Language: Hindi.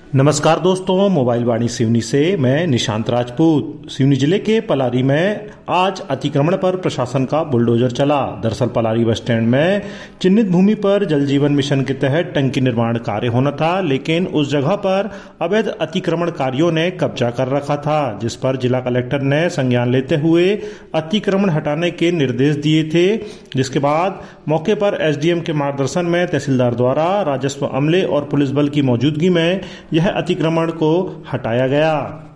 नमस्कार दोस्तों, मोबाइल वाणी सिवनी से मैं निशांत राजपूत। सिवनी जिले के पलारी में आज अतिक्रमण पर प्रशासन का बुलडोजर चला। दरअसल पलारी बस स्टैंड में चिन्हित भूमि पर जल जीवन मिशन के तहत टंकी निर्माण कार्य होना था, लेकिन उस जगह पर अवैध अतिक्रमणकारियों ने कब्जा कर रखा था, जिस पर जिला कलेक्टर ने संज्ञान लेते हुए अतिक्रमण हटाने के निर्देश दिए थे। जिसके बाद मौके पर एसडीएम के मार्गदर्शन में तहसीलदार द्वारा राजस्व अमले और पुलिस बल की मौजूदगी में यह अतिक्रमण को हटाया गया।